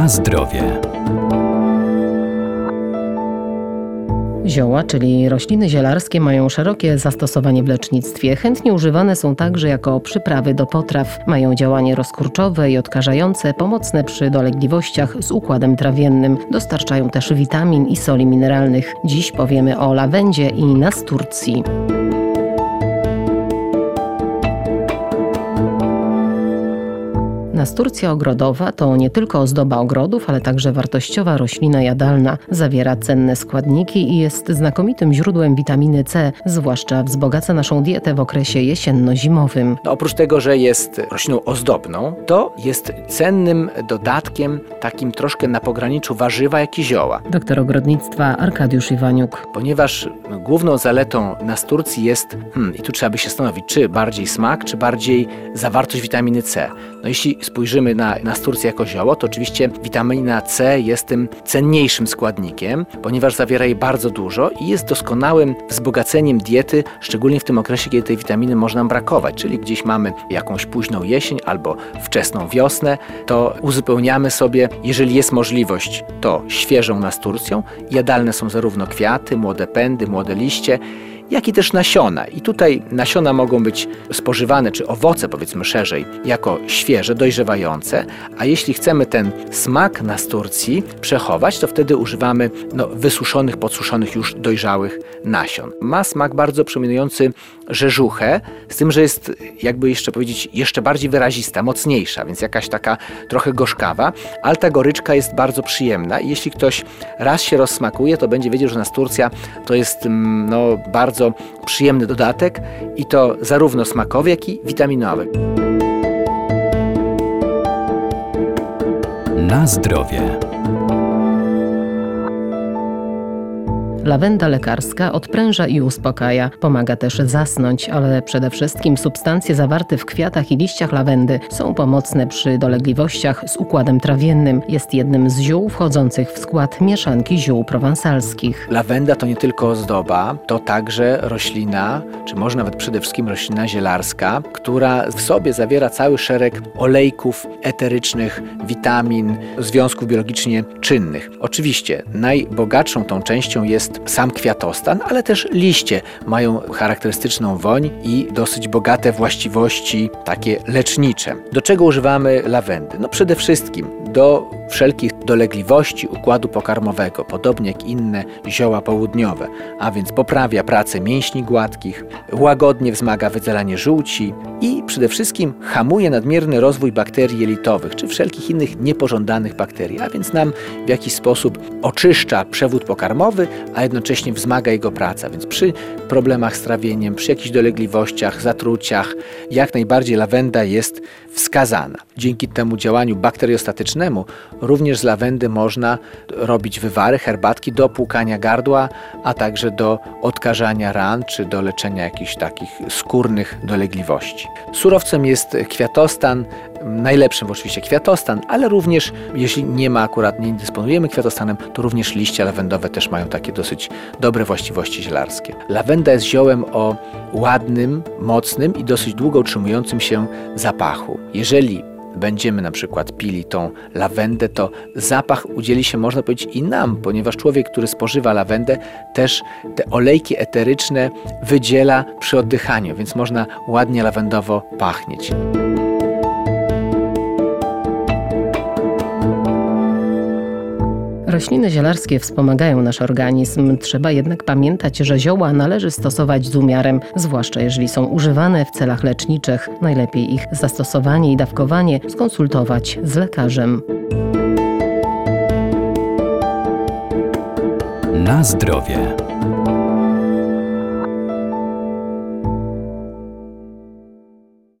Na zdrowie. Zioła, czyli rośliny zielarskie, mają szerokie zastosowanie w lecznictwie. Chętnie używane są także jako przyprawy do potraw. Mają działanie rozkurczowe i odkażające, pomocne przy dolegliwościach z układem trawiennym. Dostarczają też witamin i soli mineralnych. Dziś powiemy o lawendzie i nasturcji. Nasturcja ogrodowa to nie tylko ozdoba ogrodów, ale także wartościowa roślina jadalna. Zawiera cenne składniki i jest znakomitym źródłem witaminy C, zwłaszcza wzbogaca naszą dietę w okresie jesienno-zimowym. Oprócz tego, że jest rośliną ozdobną, to jest cennym dodatkiem, takim troszkę na pograniczu warzywa, jak i zioła. Doktor ogrodnictwa Arkadiusz Iwaniuk. Ponieważ główną zaletą nasturcji jest, i tu trzeba by się zastanowić, czy bardziej smak, czy bardziej zawartość witaminy C. Jeśli spojrzymy na nasturcję jako zioło, to oczywiście witamina C jest tym cenniejszym składnikiem, ponieważ zawiera jej bardzo dużo i jest doskonałym wzbogaceniem diety, szczególnie w tym okresie, kiedy tej witaminy może nam brakować, czyli gdzieś mamy jakąś późną jesień albo wczesną wiosnę, to uzupełniamy sobie, jeżeli jest możliwość, to świeżą nasturcją. Jadalne są zarówno kwiaty, młode pędy, młode liście, jak i też nasiona. I tutaj nasiona mogą być spożywane, czy owoce, powiedzmy szerzej, jako świeże, dojrzewające, a jeśli chcemy ten smak nasturcji przechować, to wtedy używamy wysuszonych, podsuszonych już dojrzałych nasion. Ma smak bardzo przypominający rzeżuchę, z tym, że jest, jakby jeszcze powiedzieć, jeszcze bardziej wyrazista, mocniejsza, więc jakaś taka trochę gorzkawa, ale ta goryczka jest bardzo przyjemna i jeśli ktoś raz się rozsmakuje, to będzie wiedział, że nasturcja to jest bardzo przyjemny dodatek i to zarówno smakowy, jak i witaminowy. Na zdrowie. Lawenda lekarska odpręża i uspokaja. Pomaga też zasnąć, ale przede wszystkim substancje zawarte w kwiatach i liściach lawendy są pomocne przy dolegliwościach z układem trawiennym. Jest jednym z ziół wchodzących w skład mieszanki ziół prowansalskich. Lawenda to nie tylko ozdoba, to także roślina, czy może nawet przede wszystkim roślina zielarska, która w sobie zawiera cały szereg olejków eterycznych, witamin, związków biologicznie czynnych. Oczywiście najbogatszą tą częścią jest sam kwiatostan, ale też liście mają charakterystyczną woń i dosyć bogate właściwości takie lecznicze. Do czego używamy lawendy? Przede wszystkim do wszelkich dolegliwości układu pokarmowego, podobnie jak inne zioła południowe, a więc poprawia pracę mięśni gładkich, łagodnie wzmaga wydzielanie żółci i przede wszystkim hamuje nadmierny rozwój bakterii jelitowych, czy wszelkich innych niepożądanych bakterii, a więc nam w jakiś sposób oczyszcza przewód pokarmowy, a jednocześnie wzmaga jego praca, więc przy problemach z trawieniem, przy jakichś dolegliwościach, zatruciach, jak najbardziej lawenda jest wskazana. Dzięki temu działaniu bakteriostatycznemu również z lawendy można robić wywary, herbatki do płukania gardła, a także do odkażania ran, czy do leczenia jakichś takich skórnych dolegliwości. Surowcem jest kwiatostan, najlepszym oczywiście kwiatostan, ale również jeśli nie dysponujemy kwiatostanem, to również liście lawendowe też mają takie dosyć dobre właściwości zielarskie. Lawenda jest ziołem o ładnym, mocnym i dosyć długo utrzymującym się zapachu. Jeżeli będziemy na przykład pili tą lawendę, to zapach udzieli się, można powiedzieć, i nam, ponieważ człowiek, który spożywa lawendę, też te olejki eteryczne wydziela przy oddychaniu, więc można ładnie lawendowo pachnieć. Rośliny zielarskie wspomagają nasz organizm. Trzeba jednak pamiętać, że zioła należy stosować z umiarem, zwłaszcza jeżeli są używane w celach leczniczych. Najlepiej ich zastosowanie i dawkowanie skonsultować z lekarzem. Na zdrowie.